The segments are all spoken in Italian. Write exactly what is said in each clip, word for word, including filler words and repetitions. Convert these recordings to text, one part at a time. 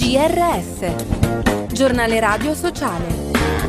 G R S, Giornale Radio Sociale.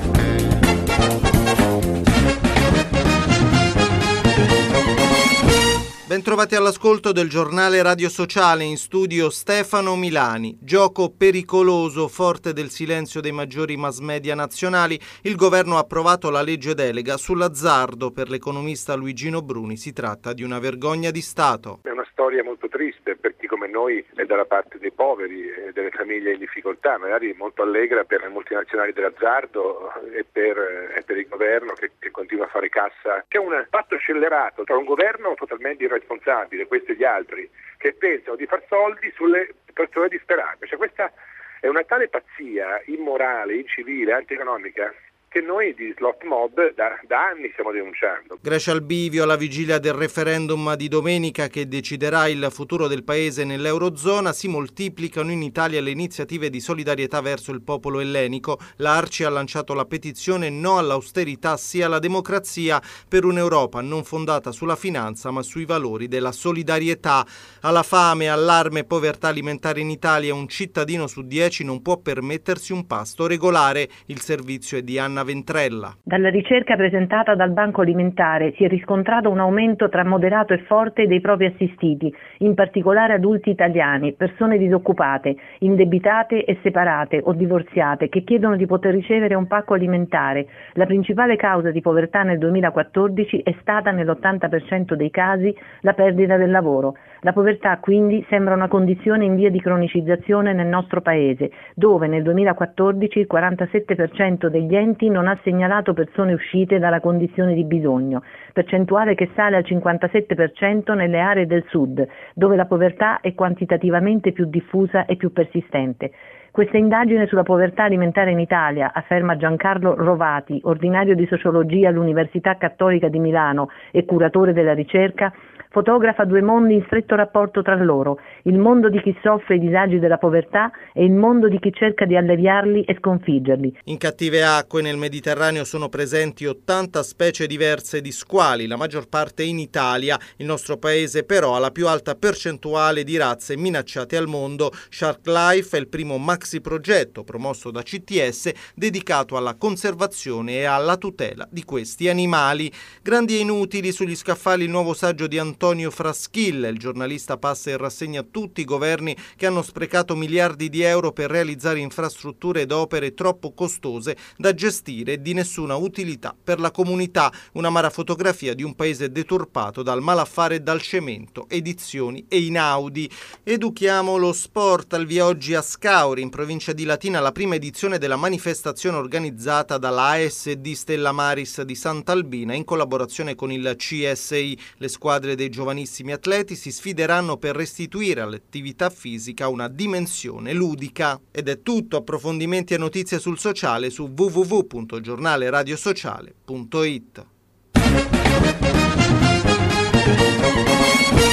Bentrovati all'ascolto del Giornale Radio Sociale, in studio Stefano Milani. Gioco pericoloso, forte del silenzio dei maggiori mass media nazionali, il governo ha approvato la legge delega sull'azzardo. Per l'economista Luigino Bruni si tratta di una vergogna di Stato. È una storia molto triste per chi come noi è dalla parte dei poveri e delle famiglie in difficoltà, magari molto allegra per le multinazionali dell'azzardo e per, e per il governo che, che continua a fare cassa. C'è un patto scellerato tra un governo totalmente irresponsabile, questo e gli altri, che pensano di far soldi sulle persone disperate. Cioè questa è una tale pazzia immorale, incivile, antieconomica, che noi di slot mob da, da anni stiamo denunciando. Grecia al bivio alla vigilia del referendum di domenica che deciderà il futuro del paese nell'Eurozona. Si moltiplicano in Italia le iniziative di solidarietà verso il popolo ellenico. La Arci ha lanciato la petizione No all'austerità, sì alla democrazia, per un'Europa non fondata sulla finanza ma sui valori della solidarietà. Alla fame, allarme e povertà alimentare in Italia, un cittadino su dieci non può permettersi un pasto regolare. Il servizio è di Anna Ventrella. Dalla ricerca presentata dal Banco Alimentare si è riscontrato un aumento tra moderato e forte dei propri assistiti, in particolare adulti italiani, persone disoccupate, indebitate e separate o divorziate che chiedono di poter ricevere un pacco alimentare. La principale causa di povertà nel duemilaquattordici è stata nell'ottanta per cento dei casi la perdita del lavoro. La povertà quindi sembra una condizione in via di cronicizzazione nel nostro paese, dove nel duemilaquattordici il quarantasette per cento degli enti non ha segnalato persone uscite dalla condizione di bisogno, percentuale che sale al cinquantasette per cento nelle aree del sud, dove la povertà è quantitativamente più diffusa e più persistente. Questa indagine sulla povertà alimentare in Italia, afferma Giancarlo Rovati, ordinario di sociologia all'Università Cattolica di Milano e curatore della ricerca, fotografa due mondi in stretto rapporto tra loro, il mondo di chi soffre i disagi della povertà e il mondo di chi cerca di alleviarli e sconfiggerli. In cattive acque nel Mediterraneo sono presenti ottanta specie diverse di squali, la maggior parte in Italia. Il nostro paese però ha la più alta percentuale di razze minacciate al mondo. Shark Life è il primo maxi progetto promosso da C T S dedicato alla conservazione e alla tutela di questi animali. Grandi e inutili sugli scaffali, il nuovo saggio di Antonio Antonio Fraschilla. Il giornalista passa in rassegna tutti i governi che hanno sprecato miliardi di euro per realizzare infrastrutture ed opere troppo costose da gestire e di nessuna utilità per la comunità. Un'amara fotografia di un paese deturpato dal malaffare e dal cemento. Edizioni Einaudi. Educhiamo lo sport. Al via oggi a Scauri, in provincia di Latina, la prima edizione della manifestazione organizzata dalla A S D Stella Maris di Sant'Albina in collaborazione con il C S I. Le squadre dei giovanissimi atleti si sfideranno per restituire all'attività fisica una dimensione ludica. Ed è tutto. Approfondimenti e notizie sul sociale su w w w punto giornale radio sociale punto it.